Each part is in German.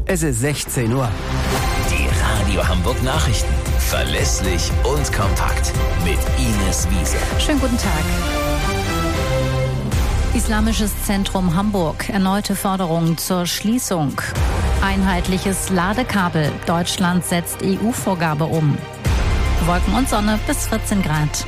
Es ist 16 Uhr. Die Radio Hamburg Nachrichten. Verlässlich und kompakt. Mit Ines Wiese. Schönen guten Tag. Islamisches Zentrum Hamburg. Erneute Forderungen zur Schließung. Einheitliches Ladekabel. Deutschland setzt EU-Vorgabe um. Wolken und Sonne bis 14 Grad.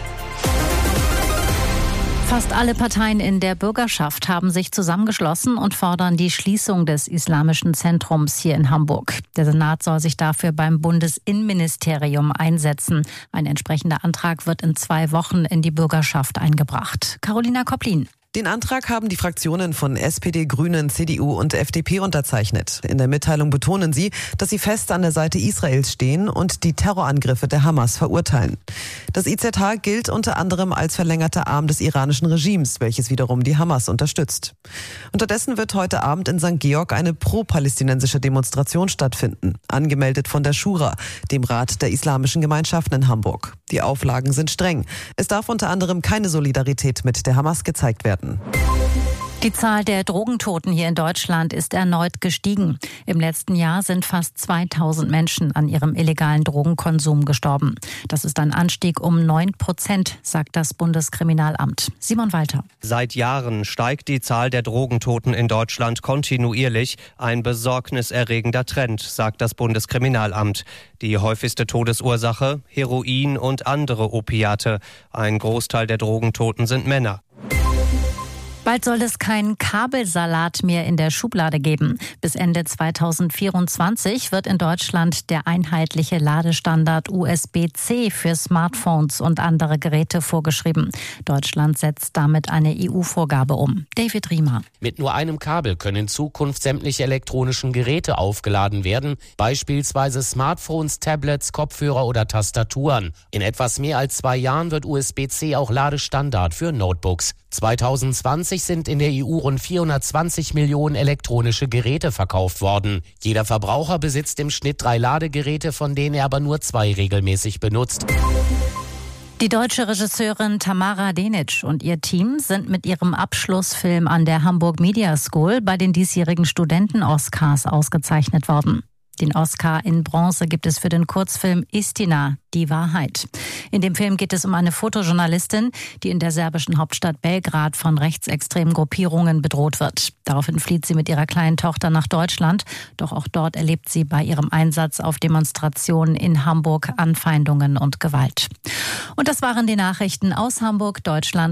Fast alle Parteien in der Bürgerschaft haben sich zusammengeschlossen und fordern die Schließung des Islamischen Zentrums hier in Hamburg. Der Senat soll sich dafür beim Bundesinnenministerium einsetzen. Ein entsprechender Antrag wird in 2 Wochen in die Bürgerschaft eingebracht. Carolina Kopplin. Den Antrag haben die Fraktionen von SPD, Grünen, CDU und FDP unterzeichnet. In der Mitteilung betonen sie, dass sie fest an der Seite Israels stehen und die Terrorangriffe der Hamas verurteilen. Das IZH gilt unter anderem als verlängerter Arm des iranischen Regimes, welches wiederum die Hamas unterstützt. Unterdessen wird heute Abend in St. Georg eine pro-palästinensische Demonstration stattfinden, angemeldet von der Schura, dem Rat der islamischen Gemeinschaften in Hamburg. Die Auflagen sind streng. Es darf unter anderem keine Solidarität mit der Hamas gezeigt werden. Die Zahl der Drogentoten hier in Deutschland ist erneut gestiegen. Im letzten Jahr sind fast 2000 Menschen an ihrem illegalen Drogenkonsum gestorben. Das ist ein Anstieg um 9%, sagt das Bundeskriminalamt. Simon Walter. Seit Jahren steigt die Zahl der Drogentoten in Deutschland kontinuierlich. Ein besorgniserregender Trend, sagt das Bundeskriminalamt. Die häufigste Todesursache: Heroin und andere Opiate. Ein Großteil der Drogentoten sind Männer. Bald soll es keinen Kabelsalat mehr in der Schublade geben. Bis Ende 2024 wird in Deutschland der einheitliche Ladestandard USB-C für Smartphones und andere Geräte vorgeschrieben. Deutschland setzt damit eine EU-Vorgabe um. David Riemer. Mit nur einem Kabel können in Zukunft sämtliche elektronischen Geräte aufgeladen werden, beispielsweise Smartphones, Tablets, Kopfhörer oder Tastaturen. In etwas mehr als 2 Jahren wird USB-C auch Ladestandard für Notebooks. 2020 sind in der EU rund 420 Millionen elektronische Geräte verkauft worden. Jeder Verbraucher besitzt im Schnitt 3 Ladegeräte, von denen er aber nur 2 regelmäßig benutzt. Die deutsche Regisseurin Tamara Denic und ihr Team sind mit ihrem Abschlussfilm an der Hamburg Media School bei den diesjährigen Studenten-Oscars ausgezeichnet worden. Den Oscar in Bronze gibt es für den Kurzfilm Istina, die Wahrheit. In dem Film geht es um eine Fotojournalistin, die in der serbischen Hauptstadt Belgrad von rechtsextremen Gruppierungen bedroht wird. Daraufhin flieht sie mit ihrer kleinen Tochter nach Deutschland. Doch auch dort erlebt sie bei ihrem Einsatz auf Demonstrationen in Hamburg Anfeindungen und Gewalt. Und das waren die Nachrichten aus Hamburg, Deutschland.